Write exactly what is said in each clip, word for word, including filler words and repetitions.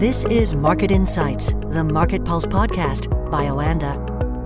This is Market Insights, the Market Pulse podcast by Oanda.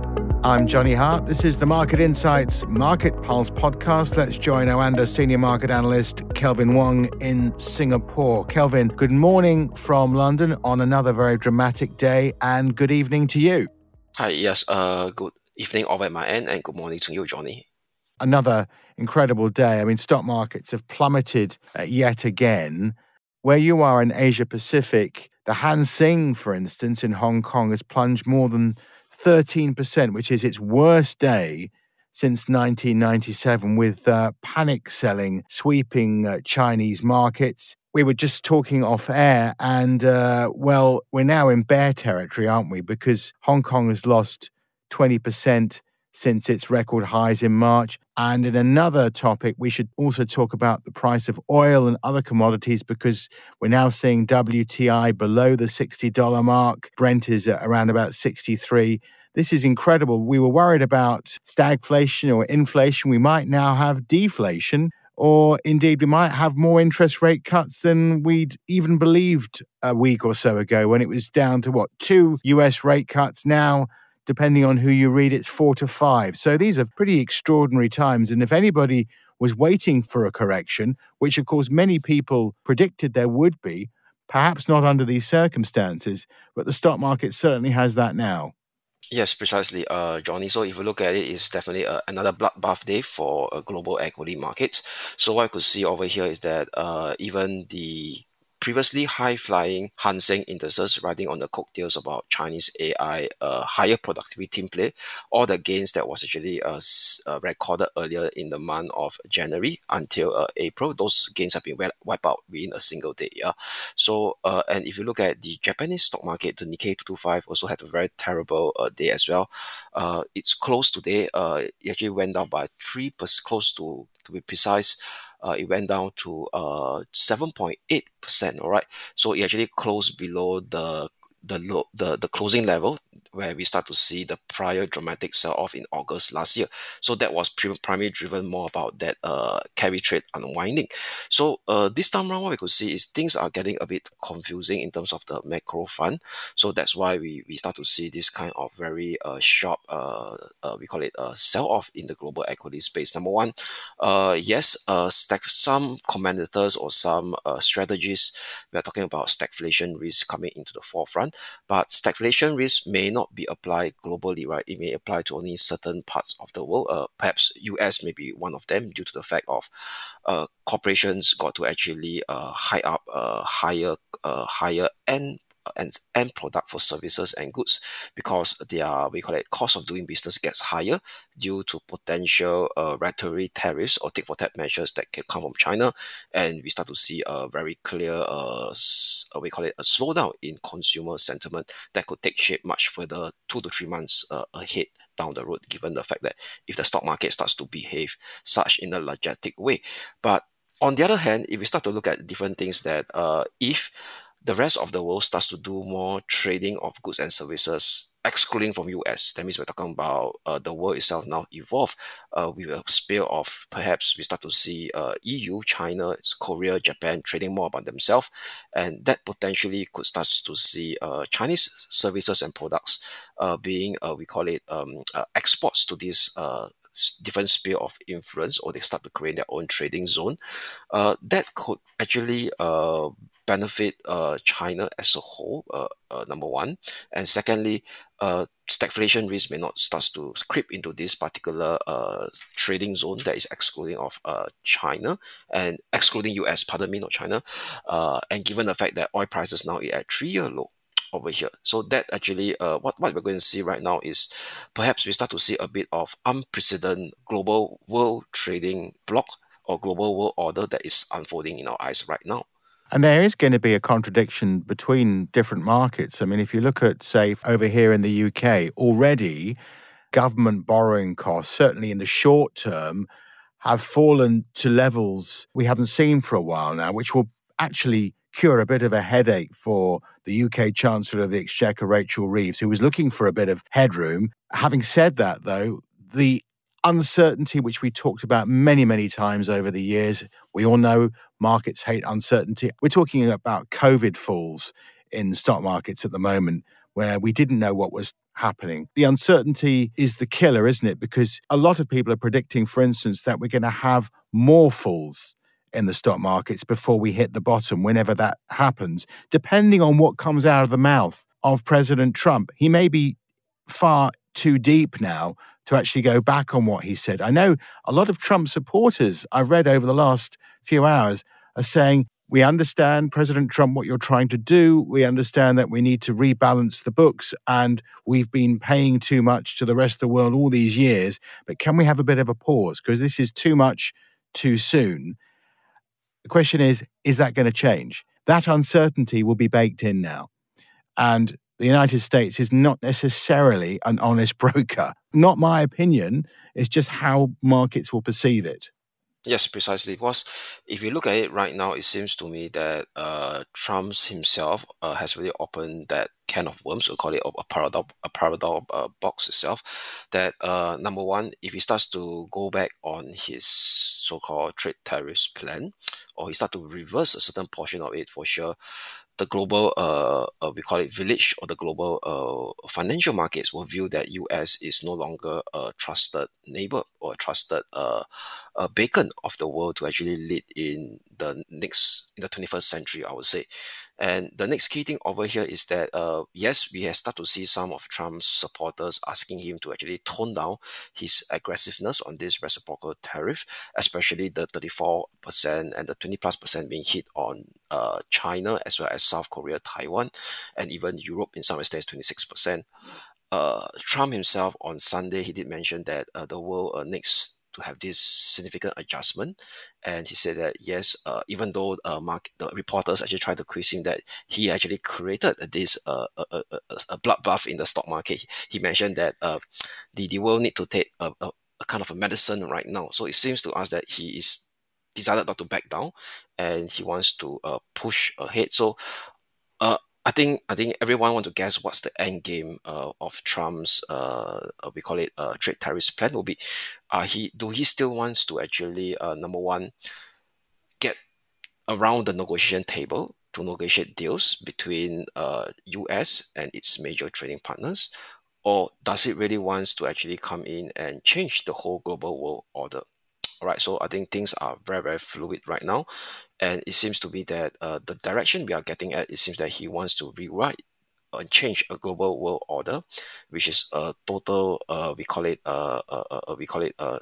I'm Johnny Hart. This is the Market Insights Market Pulse podcast. Let's join Oanda senior market analyst Kelvin Wong in Singapore. Kelvin, good morning from London on another very dramatic day, and good evening to you. Hi, yes, uh, good evening over at my end, and good morning to you, Johnny. Another incredible day. I mean, stock markets have plummeted uh, yet again. Where you are in Asia Pacific, the Hang Seng, for instance, in Hong Kong has plunged more than thirteen percent, which is its worst day since nineteen ninety-seven, with uh, panic selling sweeping uh, Chinese markets. We were just talking off air and, uh, well, we're now in bear territory, aren't we? Because Hong Kong has lost twenty percent since its record highs in March. And in another topic, we should also talk about the price of oil and other commodities, because we're now seeing W T I below the sixty dollars mark. Brent is at around about sixty-three. This is incredible. We were worried about stagflation or inflation. We might now have deflation, or indeed we might have more interest rate cuts than we'd even believed a week or so ago, when it was down to, what, two U S rate cuts. Now, depending on who you read, it's four to five. So these are pretty extraordinary times. And if anybody was waiting for a correction, which of course many people predicted there would be, perhaps not under these circumstances, but the stock market certainly has that now. Yes, precisely, uh, Johnny. So if you look at it, it's definitely uh, another bloodbath day for uh, global equity markets. So what I could see over here is that uh, even the previously high-flying Hang Seng indices riding on the coattails about Chinese A I, uh, higher productivity team play, all the gains that was actually uh, uh, recorded earlier in the month of January until uh, April, those gains have been wiped out within a single day. Yeah. So, uh, and if you look at the Japanese stock market, the Nikkei two twenty-five also had a very terrible uh, day as well. Uh, it's closed today. Uh, it actually went down by three percent, close to, to be precise. Uh, it went down to uh seven point eight percent. All right, so it actually closed below the the low, the the closing level, where we start to see the prior dramatic sell-off in August last year. So that was pre- primarily driven more about that uh carry trade unwinding. So uh this time around, what we could see is things are getting a bit confusing in terms of the macro front. So that's why we we start to see this kind of very uh sharp uh, uh we call it a uh, sell-off in the global equity space. Number one, uh yes, uh stack some commentators or some uh, strategies, we are talking about stagflation risk coming into the forefront. But stagflation risk may not be applied globally, right? It may apply to only certain parts of the world. Uh, perhaps U S may be one of them, due to the fact of uh, corporations got to actually uh, high up uh, higher uh, higher end and end product for services and goods, because their, we call it, cost of doing business gets higher due to potential uh, retaliatory tariffs or tit-for-tat measures that can come from China, and we start to see a very clear uh, we call it a slowdown in consumer sentiment that could take shape much further, two to three months uh, ahead down the road, given the fact that if the stock market starts to behave such in a logistic way. But on the other hand, if we start to look at different things, that uh, if the rest of the world starts to do more trading of goods and services, excluding from U S, that means we're talking about uh, the world itself now evolve uh, with a spill of, perhaps we start to see uh, E U, China, Korea, Japan trading more about themselves, and that potentially could start to see uh, Chinese services and products uh, being, uh, we call it, um, uh, exports to this uh, different sphere of influence, or they start to create their own trading zone. Uh, that could actually uh, benefit uh, China as a whole, uh, uh, number one. And secondly, uh, stagflation risk may not start to creep into this particular uh, trading zone that is excluding of uh, China and excluding U S, pardon me, not China. Uh, and given the fact that oil prices now are at three-year low over here. So that actually, uh, what, what we're going to see right now is perhaps we start to see a bit of unprecedented global world trading block or global world order that is unfolding in our eyes right now. And there is going to be a contradiction between different markets. I mean, if you look at, say, over here in the U K, already government borrowing costs, certainly in the short term, have fallen to levels we haven't seen for a while now, which will actually cure a bit of a headache for the U K Chancellor of the Exchequer, Rachel Reeves, who was looking for a bit of headroom. Having said that, though, the uncertainty, which we talked about many, many times over the years, we all know markets hate uncertainty. We're talking about COVID falls in stock markets at the moment where we didn't know what was happening. The uncertainty is the killer, isn't it? Because a lot of people are predicting, for instance, that we're going to have more falls in the stock markets before we hit the bottom, whenever that happens, depending on what comes out of the mouth of President Trump. He may be far too deep now to actually go back on what he said. I know a lot of Trump supporters I've read over the last few hours are saying, we understand, President Trump, what you're trying to do. We understand that we need to rebalance the books and we've been paying too much to the rest of the world all these years. But can we have a bit of a pause? Because this is too much too soon. The question is, is that going to change? That uncertainty will be baked in now. And the United States is not necessarily an honest broker. Not my opinion. It's just how markets will perceive it. Yes, precisely. Because if you look at it right now, it seems to me that uh, Trump himself uh, has really opened that can of worms, we'll call it a paradox, a paradox uh, box itself. That uh, number one, if he starts to go back on his so-called trade tariffs plan, or he starts to reverse a certain portion of it, for sure, the global, uh, uh, we call it village, or the global uh, financial markets will view that U S is no longer a trusted neighbor or a trusted uh, uh, beacon of the world to actually lead in the next, in the twenty-first century, I would say. And the next key thing over here is that, uh, yes, we have started to see some of Trump's supporters asking him to actually tone down his aggressiveness on this reciprocal tariff, especially the thirty-four percent and the twenty plus percent being hit on uh, China, as well as South Korea, Taiwan, and even Europe in some extent, twenty-six percent. Uh, Trump himself on Sunday, he did mention that uh, the world uh, next to have this significant adjustment, and he said that yes, uh, even though uh, market, the reporters actually tried to quiz him that he actually created this uh, a, a, a bloodbath in the stock market, he mentioned that uh, the, the world need to take a, a, a kind of a medicine right now. So it seems to us that he is decided not to back down, and he wants to uh, push ahead. So uh, I think I think everyone want to guess what's the end game uh, of Trump's uh, we call it uh, trade tariffs plan will be. Uh, he do he still wants to actually uh, number one get around the negotiation table to negotiate deals between uh, U S and its major trading partners, or does it really wants to actually come in and change the whole global world order? All right, so I think things are very, very fluid right now. And it seems to be that uh, the direction we are getting at, it seems that he wants to rewrite and change a global world order, which is a total, uh, we call it, uh, uh, uh, we call it uh,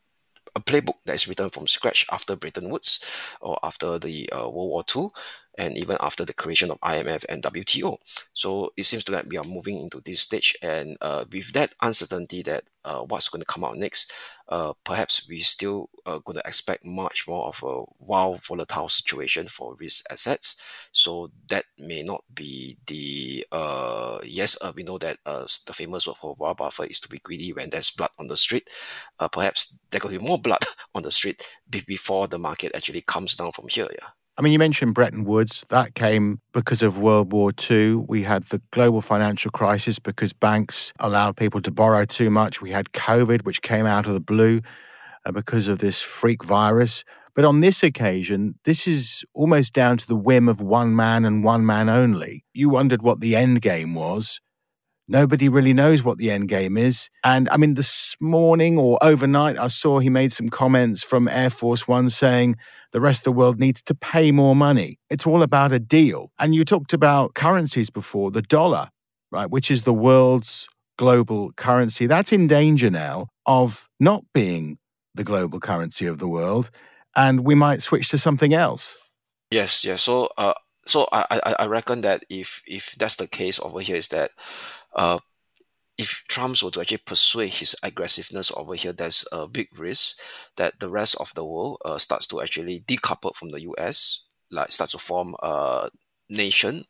a playbook that is written from scratch after Bretton Woods, or after the uh, World War Two, and even after the creation of I M F and W T O. So it seems to that we are moving into this stage, and uh, with that uncertainty that uh, what's going to come out next, uh, perhaps we still uh, going to expect much more of a wild, volatile situation for risk assets. So that may not be the uh, yes. Uh, we know that uh, the famous word for Warren Buffett is to be greedy when there's blood on the street. Uh, perhaps there could be more blood on the street be- before the market actually comes down from here. Yeah. I mean, you mentioned Bretton Woods. That came because of World War Two. We had the global financial crisis because banks allowed people to borrow too much. We had COVID, which came out of the blue uh, because of this freak virus. But on this occasion, this is almost down to the whim of one man and one man only. You wondered what the end game was. Nobody really knows what the end game is. And I mean, this morning or overnight, I saw he made some comments from Air Force One saying the rest of the world needs to pay more money. It's all about a deal. And you talked about currencies before, the dollar, right, which is the world's global currency. That's in danger now of not being the global currency of the world. And we might switch to something else. Yes, yes. So, uh, so I, I, I reckon that if if that's the case over here, is that uh, if Trump were to actually pursue his aggressiveness over here, there's a big risk that the rest of the world uh, starts to actually decouple from the U S, like starts to form a nation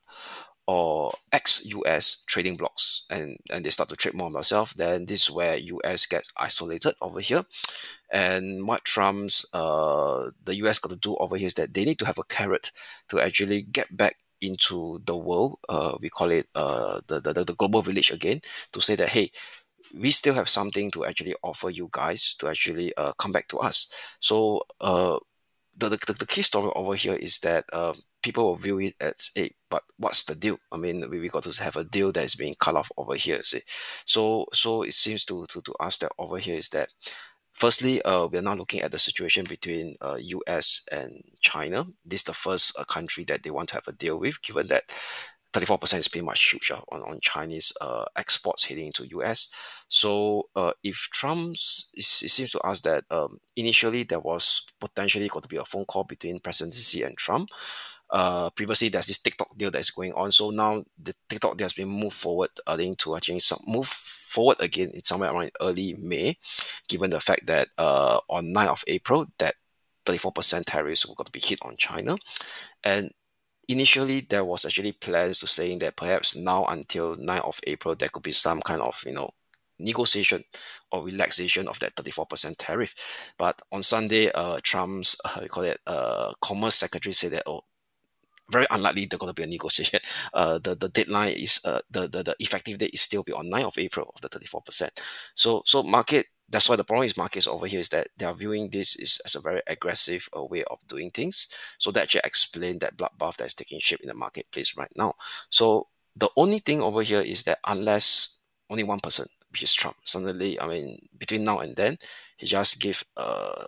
or ex-U S trading blocks, and, and they start to trade more on themselves. Then this is where U S gets isolated over here. And what Trump's, uh, the U S got to do over here is that they need to have a carrot to actually get back into the world, uh, we call it uh, the, the, the global village again, to say that, hey, we still have something to actually offer you guys to actually uh, come back to us. So uh, the, the, the key story over here is that uh, people will view it as, hey, but what's the deal? I mean, we, we got to have a deal that is being cut off over here. See? So so it seems to, to, to us that over here is that, firstly, uh, we are now looking at the situation between uh, U S and China. This is the first uh, country that they want to have a deal with, given that thirty-four percent is pretty much huge uh, on, on Chinese uh, exports heading into U S. So uh, if Trump's, it, it seems to us that um, initially there was potentially going to be a phone call between President Xi and Trump. Uh, previously, there's this TikTok deal that's going on. So now the TikTok deal has been moved forward, uh, to actually some, move forward again in somewhere around early May, given the fact that uh, on ninth of April, that thirty-four percent tariffs were going to be hit on China. And initially, there was actually plans to saying that perhaps now until ninth of April, there could be some kind of, you know, negotiation or relaxation of that thirty-four percent tariff. But on Sunday, uh, Trump's, uh, we call it, uh, Commerce Secretary said that, oh, very unlikely there's going to be a negotiation. Uh, the, the deadline is, uh, the, the, the effective date is still be on ninth of April of the thirty-four percent. So, so market, that's why the problem is markets over here is that they are viewing this is, as a very aggressive uh, way of doing things. So that actually explains that bloodbath that is taking shape in the marketplace right now. So the only thing over here is that unless only one person, which is Trump, suddenly, I mean, between now and then, he just gave uh,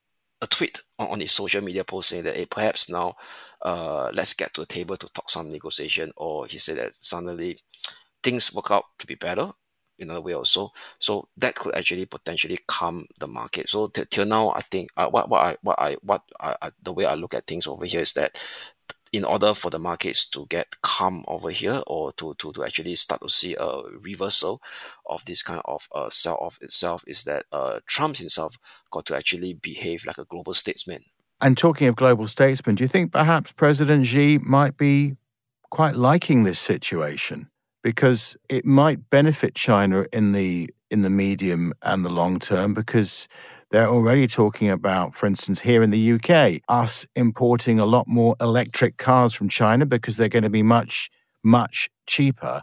a tweet on, on his social media post saying that, hey, perhaps now uh, let's get to a table to talk some negotiation, or he said that suddenly things work out to be better in a way also. So that could actually potentially calm the market. So t- till now, I think uh, what what I what I what I, I, the way I look at things over here is that in order for the markets to get calm over here, or to to, to actually start to see a reversal of this kind of uh, sell-off itself, is that uh, Trump himself got to actually behave like a global statesman. And talking of global statesmen, do you think perhaps President Xi might be quite liking this situation? Because it might benefit China in the in the medium and the long term, because they're already talking about, for instance, here in the U K, us importing a lot more electric cars from China because they're going to be much, much cheaper.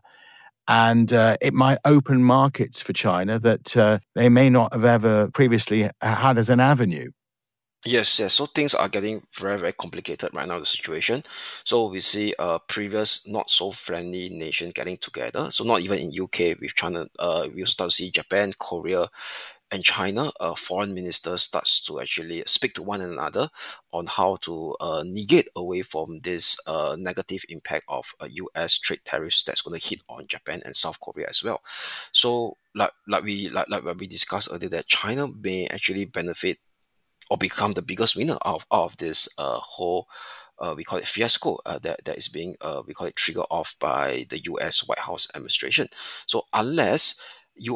And uh, it might open markets for China that uh, they may not have ever previously had as an avenue. Yes, yes. So things are getting very, very complicated right now, the situation. So we see uh, previous not so friendly nations getting together. So not even in U K with China, uh, we start to see Japan, Korea, and China, uh, foreign ministers starts to actually speak to one another on how to uh, negate away from this uh, negative impact of uh, U S trade tariffs that's going to hit on Japan and South Korea as well. So like like we like like we discussed earlier, that China may actually benefit or become the biggest winner of, of this uh, whole, uh, we call it fiasco, uh, that, that is being, uh, we call it triggered off by the U S White House administration. So unless U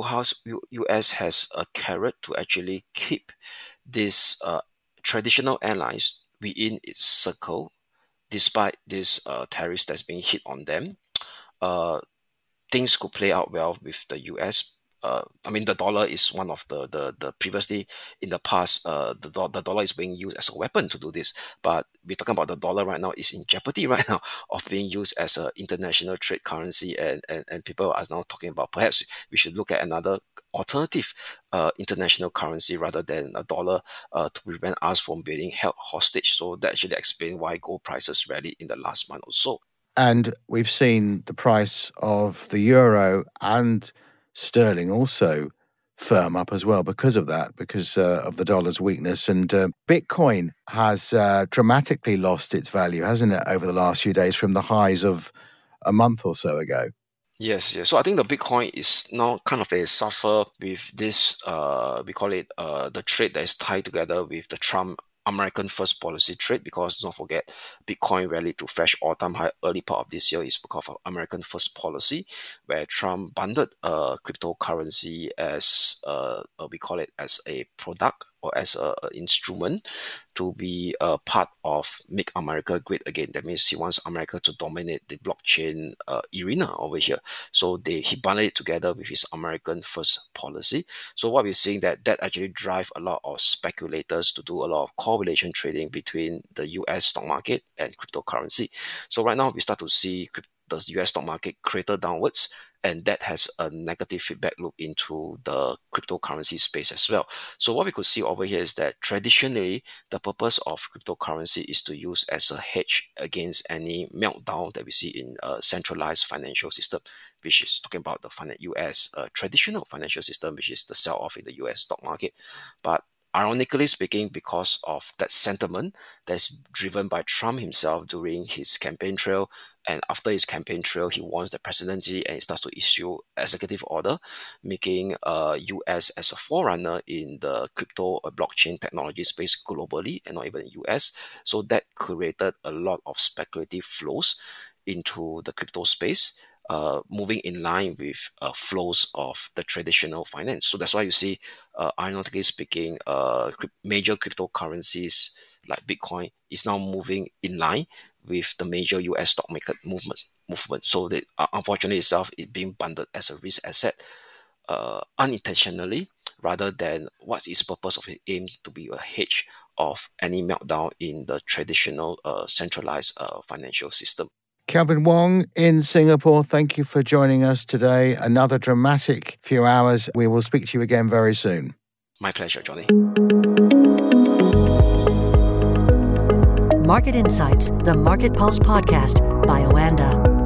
S has a carrot to actually keep these uh, traditional airlines within its circle, despite this uh, tariffs that's being hit on them, uh, things could play out well with the U S. Uh, I mean, the dollar is one of the the, the previously in the past, uh, the the dollar is being used as a weapon to do this. But we're talking about the dollar right now is in jeopardy right now of being used as an international trade currency, and, and and people are now talking about perhaps we should look at another alternative uh, international currency rather than a dollar uh, to prevent us from being held hostage. So that actually explains why gold prices rallied in the last month or so. And we've seen the price of the euro and sterling also firm up as well because of that, because uh, of the dollar's weakness. And uh, Bitcoin has uh, dramatically lost its value, hasn't it, over the last few days from the highs of a month or so ago? Yes, yes. So I think the Bitcoin is now kind of a suffer with this, uh, we call it uh, the trade that is tied together with the Trump American first policy trade, because don't forget, Bitcoin rallied to fresh all-time high early part of this year is because of American first policy, where Trump bundled uh, cryptocurrency as uh, we call it as a product or as a, a instrument to be a part of Make America Great Again. That means he wants America to dominate the blockchain uh, arena over here. So they he bundled it together with his American first policy. So what we're seeing that that actually drive a lot of speculators to do a lot of correlation trading between the U S stock market and cryptocurrency. So right now we start to see the U S stock market crater downwards, and that has a negative feedback loop into the cryptocurrency space as well. So what we could see over here is that traditionally, the purpose of cryptocurrency is to use as a hedge against any meltdown that we see in a centralized financial system, which is talking about the U S uh, traditional financial system, which is the sell-off in the U S stock market. But ironically speaking, because of that sentiment that's driven by Trump himself during his campaign trail, and after his campaign trail, he wants the presidency and he starts to issue executive order, making uh, U S as a forerunner in the crypto or blockchain technology space globally and not even in U S. So that created a lot of speculative flows into the crypto space, Uh, moving in line with uh, flows of the traditional finance. So that's why you see, uh, ironically speaking, uh, major cryptocurrencies like Bitcoin is now moving in line with the major U S stock market movement. movement. So that uh, unfortunately itself is being bundled as a risk asset uh, unintentionally, rather than what is the purpose of it aims to be a hedge of any meltdown in the traditional uh, centralized uh, financial system. Kelvin Wong in Singapore, thank you for joining us today. Another dramatic few hours. We will speak to you again very soon. My pleasure, Johnny. Market Insights, the Market Pulse podcast by Oanda.